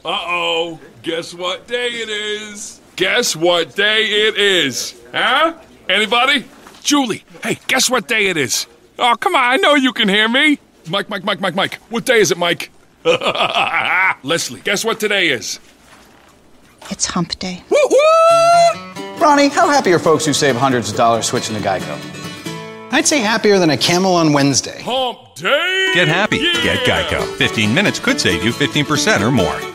Uh-oh. Guess what day it is? Guess what day it is? Huh? Anybody? Julie, hey, guess what day it is? Oh, come on, I know you can hear me. Mike. What day is it, Mike? Leslie, guess what today is? It's hump day. Woo-woo! Ronnie, how happy are folks who save hundreds of dollars switching to Geico? I'd say happier than a camel on Wednesday. Hump day! Get happy. Yeah! Get Geico. 15 minutes could save you 15% or more.